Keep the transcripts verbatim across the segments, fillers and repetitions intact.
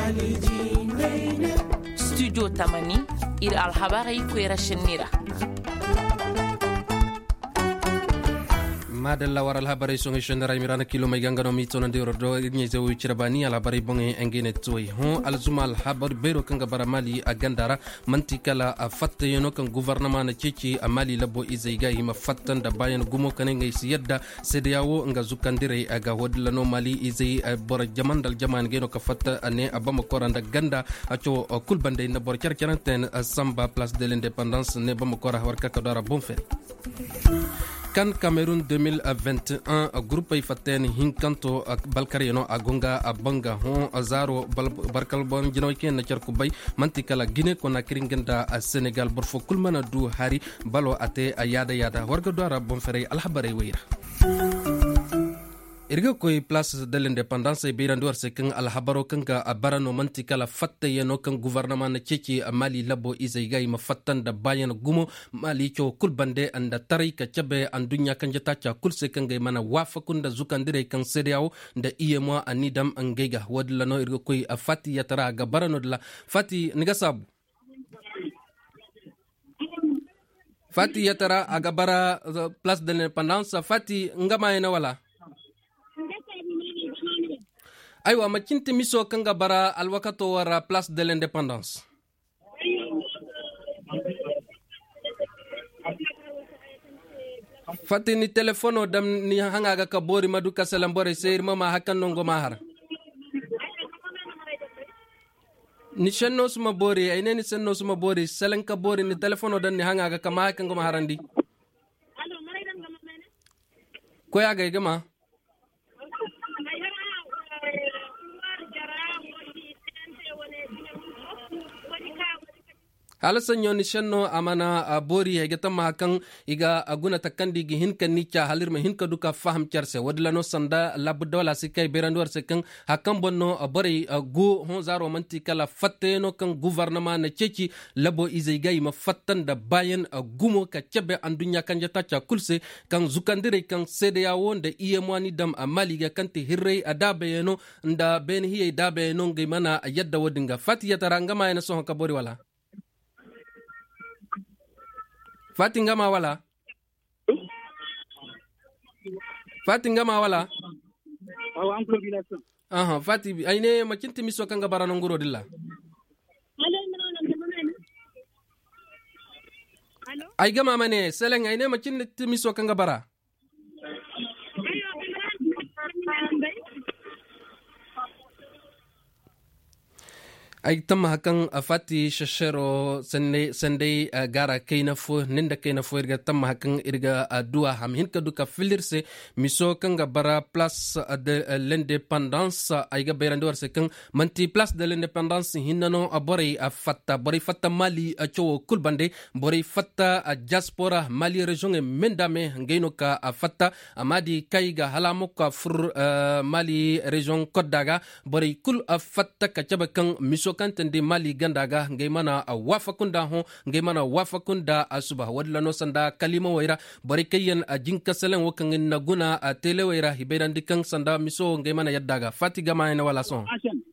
studio tamani ir alhabarai ko rashinira madalla waral habarai songe shendara mirana kilo mai gangano mi tono de rodo ni zewu chirabani ala habarai bonge engene toy hon alzumal habar bero kanga bara mali a gandara mantikala a fatta yono kan gouvernement na ceci a mali labo izaiga hima fattan da bayan gumo kanen ngai siyadda sediyawo nga zukandire aga hodlano mali izai bor jamandal jaman geno ka fatta ane abama koranda ganda acho kulbande na bor charcharanten samba place de l'indépendance ne bama kora warka kadara bonfer kan Cameroun deux mille vingt et un groupe faten hinkanto balkareno agonga abanga hon azaro barkal bon jino ken charku bay mantikala Guinée Conakry ngenda Sénégal borfo kulmana du hari balo ate ayada yada warga dora bon fere alhabare wayra irga koy place de l'indépendance be randoor se kan alhabaro kanga abarano mantikala fatte yeno kan gouvernement na ceci mali labo izaigai ma fattan da bayan gumo mali cho kulbande anda tarai ka cabe an dunya kan jata cha kulse kan gai mana wafakunda zukandire kan sediawo da iyemo anidam angega wadlano irga koy afati yatara ga barano la fati niga sabu fati yatara aga bara place de l'indépendance fati ngama ena wala aywa makinti miso kanga bara alwakato wara place de l'indépendance fatini telefono dam ni hangaga ka bori maduka salambore seir mama hakanno ngoma har ni shenno suma bori ay neni senno suma bori selenka bori ni telefono dan ni hangaga ka ma hakango ma harandi ko yaga gama halasa nyoni shenno amana uh, bori hegeta makan iga aguna takandi gi hinka nicha halirma hinka duka faham charse wadlano sanda labdola sikay berandwar sekan hakan bonno uh, bori uh, go hon zaro manti kala fatteno kan gouvernement na ceci labo izaigai ma fattan da bayan uh, gumo ka cebe andunya kan jata cha kulse kan zukandire kan sedeyawo da iyemwani dam amali ga kanti hirrei adabe yeno nda ben hiye dabe no ngai mana yadda wadinga fatiya tarangama yana so ka bori wala Fati ngama wala? Fati ngama wala? Awa amplo bilation. Aha, Fati aine makinti miso kanga barano nguro dilla. Hello, mano Hello? Ay gama mane, seleng aine makinti miso kanga bara. ay tamma hakan afati shashero sende sende uh, gara kaina fo ninda kaina fo irga tamma hakan irga uh, dua ham hinka duka filirse miso kanga bara place uh, de uh, l'indépendance uh, ay ga berando warse kan manti place de l'indépendance hinano uh, bori uh, fatta bori fatta mali uh, cho kulbande bori fatta uh, diaspora mali region e mendame ngaino ka uh, fatta amadi kaiga halamo ka fur uh, mali region kodaga bori kul uh, fatta ka chaba kan miso kantende mali gandaga ngay mana a wafakunda ho ngay mana wafakunda asuba wadlano sanda kalima waira bari kayen a jinka selen wakan naguna a tele waira hibedan dikan sanda miso ngay mana yaddaga fatiga ma ina wala son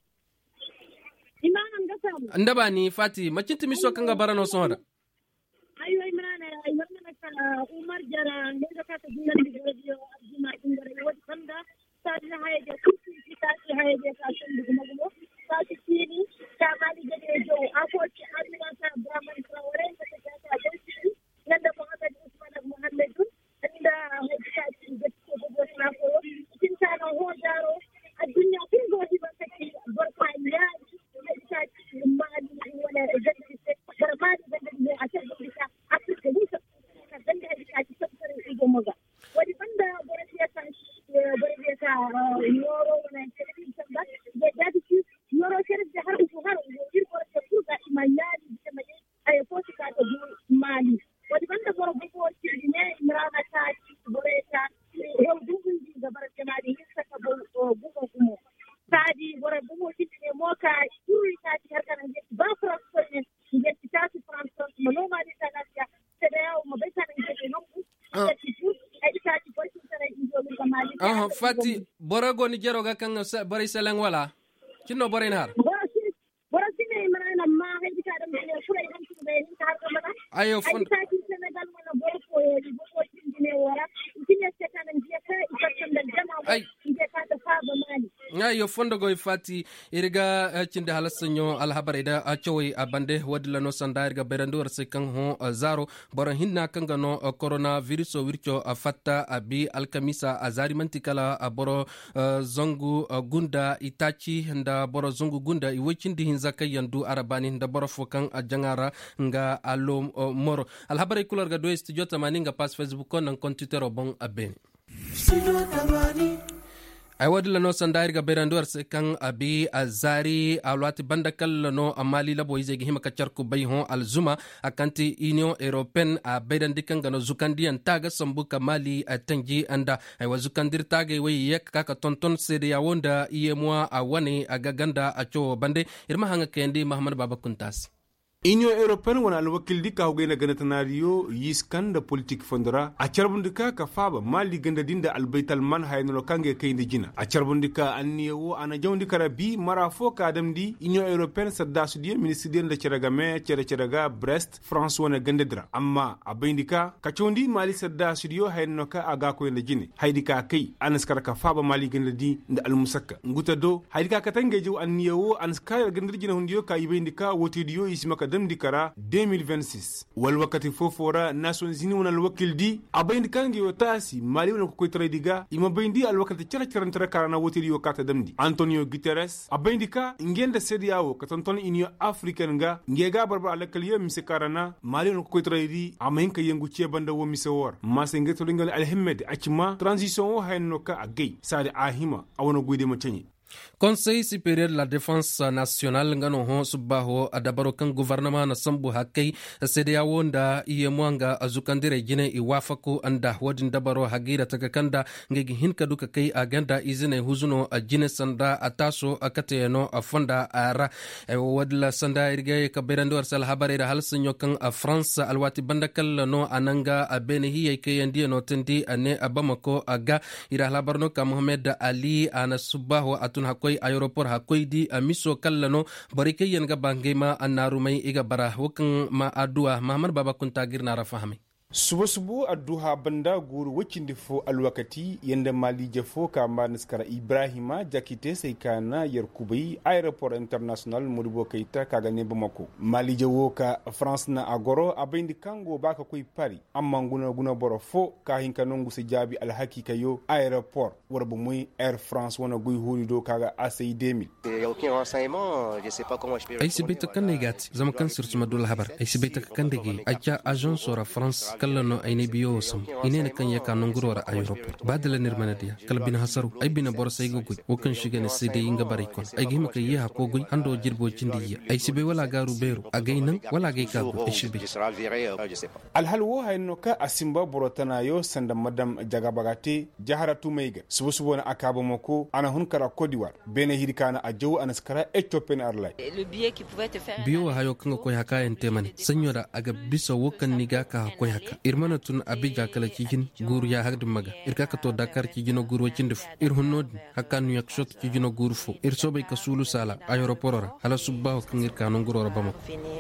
imam ngasabu ndabani fati macinti miso kanga barano sonda ayo imran ay warna ka umar jara ndega ka jingal di radio ajuma ingare wad sanda sajna haye je kusi ta haye je ka shandu gumo Sati kini kamali jadi jo aku ambil asa Brahman Traore ketika saya jadi nanda Muhammad Usman Muhammad tu anda hajat betul betul aku cinta no jaro dunia pun boleh berkati berkaya hajat mali wala jadi bermali jadi asal bisa aku jadi dan hajat seperti itu moga wadi banda berbiasa berbiasa nyoro na jadi sabda jadi Yoro kere da har ku har yir ko ta kurga imayali da mai ay ko ta ta mali wadi banda goro ko ci ne imrana ta ci bore ta yau dubun ji da barke mali hissa ka bo bugo kuma sadi goro bugo ci ne moka yuri ta ci har kana ba France ne ne ta ci France malo mali ta na ta da yau mu bai ta ne no ku ai ta ci ko ci tare ido ga mali ah fati borago ni jero ga kan bari selen wala Kino bore nar. Ba shi ayo fond ay taki Senegal mana bor ko yi bo ko tindine wara tinde setanan je ka ikatan da jama'a ide ka ta fa ba mali ayo fondo go fati irga cinde halassanyo alhabarida a choy abande wadla no sanda irga berandur se kan ho zaro boran hinna kanga no coronavirus wircho fatta abi alkamisa azari mantikala boro zongu gunda itachi nda boro zongu gunda iwechindi hinzaka yandu arabani nda boro fokan jangara nga alo moro alhabari kulor ga do studio tamaninga pas facebook on kon twitter bon abeni ay wadla no sandair ga beranduar se kan abi azari alwati bandakal no amali labo izegi hima kacharku bay hon alzuma akanti union européenne a berandikan gano zukandi antaga sambuka mali atangi anda ay wazukandir tage way yek kaka tonton sede ya wonda iyemwa awane agaganda acho bande irma hanga kendi Muhammad Baba Kuntas Union Européenne wana alwakil di ka hugayna ganatanario yiskan da politique fondora a charbundika ka faba mali ganda dinda albaital man hayno kange kayinde jina a charbundika anniyo ana jawndika rabi mara fo ka adamdi Union Européenne sadda sudiye ministre da cheragame chere cheraga Brest France wana gandedra amma abayndika ka chondi mali sadda sudiyo hayno ka aga ko yende jine haydika kay anaskar ka faba mali ganda di nda almusakka nguta do haydika ka tange jew anniyo anaskar ganda jina hundiyo ka yibayndika wotidiyo ismaka dam dikara deux mille vingt-six wal wakati fofora Nations Unies wona wakil di abayndi kangi yo tasi mali wona ko koy diga ima bayndi al wakati cara cara tara karana wotiri yo kata damdi Antonio Guterres abayndi ka ngenda sediawo ka tonton Union Africaine nga ngega barba alakal yo mise karana mali wona ko koy di amayin ka yengu ci banda wo mise wor masa ngeto lingal alhammed acima transition wo hayno ka agay sade ahima awona guide ma tanyi Conseil supérieur de la défense nationale ngano ho subaho adabaro kan gouvernement na sambu hakai sedia wonda iye mwanga azukandire jine iwafaku anda wadin dabaro hagira takakanda ngegi hinka duka kai agenda izine huzuno jine sanda ataso akate no afonda ara e wadla sanda irge kaberando arsal habare da halsinyo kan a France alwati bandakal no ananga abene hiye kayandi no tendi ane abamako aga ira labarno ka Mohamed Ali ana subaho atun hakoy aeroport hakoy di amiso kallano barike yen ga bangema annarumai iga bara wakan ma adua Muhammad Baba Kunta girna rafahami subo subo adduha banda guru wacindi fo alwakati yanda mali jefo ka maniskara Ibrahima jakite sai kana yarkubai aeroport international muribo kaita kaga ne bamako mali jawo ka France na agoro abindi kango baka koi pari amma nguna guna boro fo ka hinka nongu se jabi alhaki kayo aeroport warbu muy Air France wana gui hurido kaga A C I deux mille ay sibeta kan negati zama kan sirtuma dul habar ay sibeta kan dege aja agence ora France kallano ayne biyo sam inene kan yaka nongurora aeroport badala nirmanadiya kalbina hasaru ay bina borsa igo goy wokan shigane sede inga bari kon ay gima kay yaha ko goy hando jirbo cindiya ay sibe wala garu beru agaynan wala gay kago ay sibe alhal wo hayno ka asimba borotana yo sanda madam jagabagate jaharatu meiga subo subo na akabo moko ana hunkara kodiwar bene hirkana ajow anaskara Ethiopian Airlines biyo hayo kanga koy haka entemani sanyoda aga biso wokan niga ka koy haka irmana tun abija kala cikin guru ya hagdi maga irka ka to Dakar ci jino guru wacindef ir hunnod hakka nu yak shot ci jino guru fo ir sobay ka sulu sala aeroporora hala subbaho kan irka no guru bamako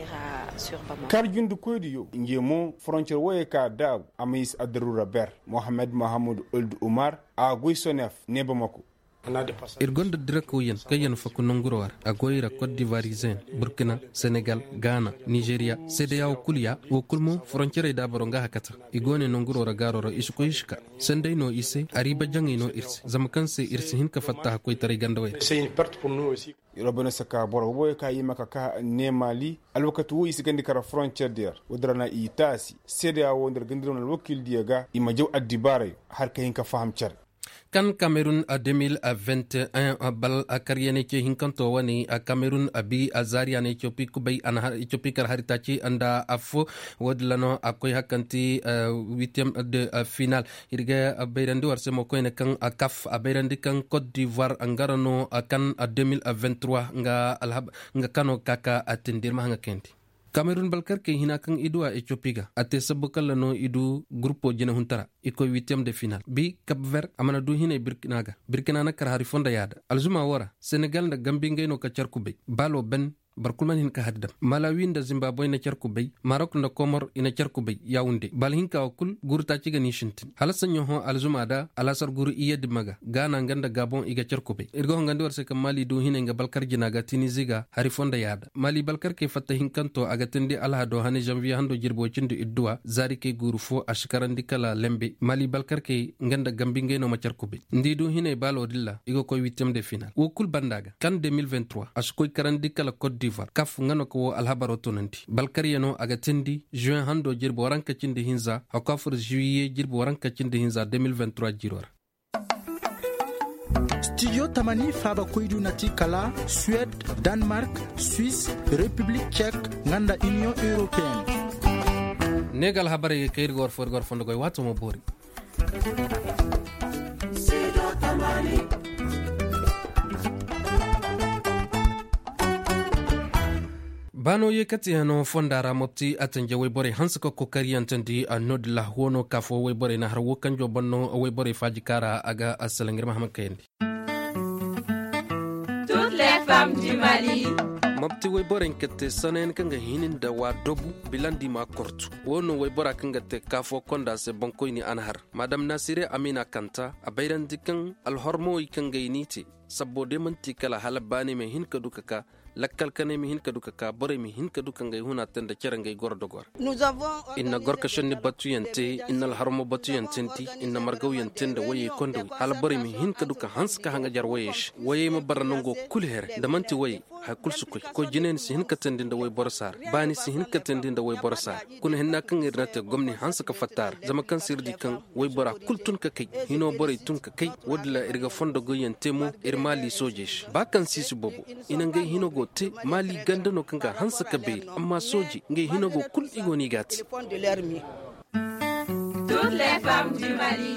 kar jundu koydi yo ngemo frontier woye ka daw amis adrura ber Mohamed Mahamoud Ould Oumar a Guisonef ne bamako irgonda dirako yen kayen fakku nongurowar agoyira Côte d'Ivoire, Burkina, Senegal, Ghana, Nigeria, Sedeyao kuliya wo kulmo frontiere da baronga hakata igone nongurora garoro isuko ishka sendey no ise ariba jangi no irse zamakanse irse hin ka fatta hakoy tare ganda way c'est une perte pour nous aussi robena saka boro boy ka yima ka ka ne mali alwakatu wo isi gandi kara frontiere der wodrana itasi Sedeyao nder gandiro na wakil diaga imajew addibare har ka hin ka faham cer kan Cameroun a deux mille vingt et un bal a karyane ke hinkanto wani a Cameroun abi a Zaria ne Ethiopie kubay an Ethiopie kar haritaci anda afo wadlano akoy hakanti huitième de finale irga bayrandi warse mo koyne kan a kaf a bayrandi kan Côte d'Ivoire angarano kan a deux mille vingt-trois nga alhab nga kano kaka atendir ma nga kenti Cameroun balkar ke hina kan idu a Ethiopia ate sabukal no idu grupo jena huntara iko huitième de finale bi Cap Vert amana du hina Burkina ga Burkina na kar hari fonda yada alzuma wora Senegal na Gambie ngay no ka charkube balo ben barkulman hin ka haddam Malawi da Zimbabwe na kyarku bai Maroc da Comor ina kyarku bai Yaounde bal hin ka kul gurta ci gani shintin halasan yo ho alzuma da alasar guru iya dimaga Ghana nganda Gabon iga kyarku bai irgo ngandi war se kam Mali do hin nga balkar jinaga Tunisia harifonda yada Mali balkar ke fatta hin kanto aga tindi alhado hani janvier hando jirbo cindu idduwa zari ke guru fo ashkarandi kala lembe Mali balkar ke nganda gambinge no macarku bai ndi do hin balo dilla igo koy huitième de finale wo kul bandaga kan deux mille vingt-trois askoy karandi kala Côte d'Ivoire kaf ngano ko alhabaro tonanti balkar yeno aga tindi juin hando jirbo waranka cindi hinza hakafur juillet jirbo waranka cindi hinza deux mille vingt-trois jirora Studio Tamani Faba Koidu Nati Kala, Suède, Danemark, Suisse, République tchèque, Nganda Union Européenne. Negal habari kair gor for gor fondo goy wato mo bori. Studio Tamani. Bano ye kati hano fondara mopti atanje webore hansuko kokari antandi a nodla wono kafo webore na har wokanjo bonno webore fajikara aga asalangir Muhammad Kayndi. Toutes les femmes du Mali. Mopti webore nkete sanen kanga hinin da wa dobu bilandi ma kortu. Wono webora kanga te kafo konda se bonkoini anhar. Madame Nasire Amina Kanta abayran dikan alhormo ikanga initi sabbo demanti kala halabani me hin kadukaka lakkal kane mi hin kaduka ka bore mi hin kaduka ngay huna tanda cere ngay gordo gor inna gorka shonni batu yante inna al harmo batu yantenti inna margaw yantenda waye kondo hal bore mi hin kaduka hanska hanga jar wayesh waye ma baranongo kulher da manti waye ha kulsuko ko jinen si hin katandin da way borsar bani si hin katandin da way borsar kun hinna kan irnate gomni hanska fatar zama kan sirdi kan way bora kultun ka kai hino bore tun ka kai wadla irga fondo go yantemo irmali sojesh bakan sisu bobo ina ngay hino te Mali gandano kanga hansa kabe amma soji ngai hinogo kul igoni gati. Toutes les femmes du Mali.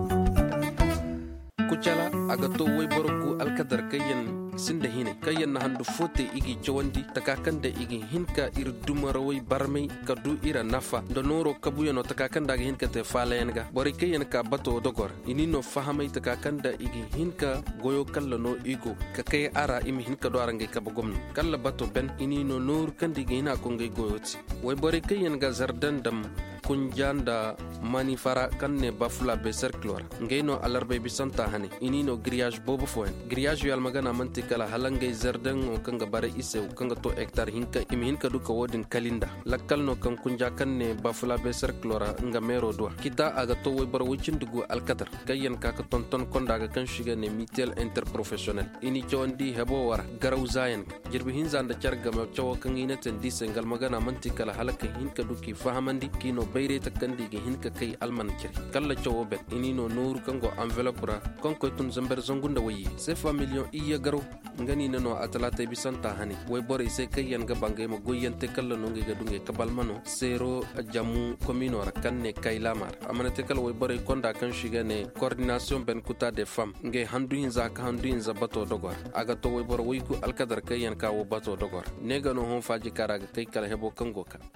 Kuchala agato way boroku alkadar kayan sinda hine kayan na handu fote igi jawandi takakanda igi hinka ir dumarawai barmai kadu ira nafa donoro kabuya no takakanda igi hinka te falayenga bori kayan ka bato dogor inino fahamai takakanda igi hinka goyo kala no igo kakay ara imi hinka do arangai kabagomno kala bato ben inino nur kandi igi hina kongai goyoti way bori kayan ga zardan dam kunjanda manifara kanne bafula be cerclor ngeno alarbe bisanta hani inino grillage bobo foen grillage yal magana manti kala halangay zardan o kanga bare ise o kanga to hectare hinka imi hinka duka wodin kalinda lakkal no kan kunja kanne bafula be cerclora nga mero do kita aga to way bar wucindugo alkatar kayen kaka tonton konda ga kan shiga ne mitel interprofessionnel ini chondi hebo wara garaw zayen jirbi hinza nda charga ma chawo kan ina ten disengal magana manti kala halaka hinka duki fahamandi kino bayre takandi ge hinka kai alman kiri kala chawo bet inino nur kango envelope ra konko tun zamber zongunda wayi sefa million iya garo ngani nano atalata bisanta hani way bore se kayen ga bangay mo goyente kala no ngi ga dunge kabal mano zero jamu commune ra kanne kay lamar amanate kala way bore konda kan shiga ne coordination ben kuta des femmes nge handu hinza ka handu hinza bato dogor aga to way bore way ku alkadar kayen ka wo bato dogor nega no hon faji karaga kay kala hebo kango ka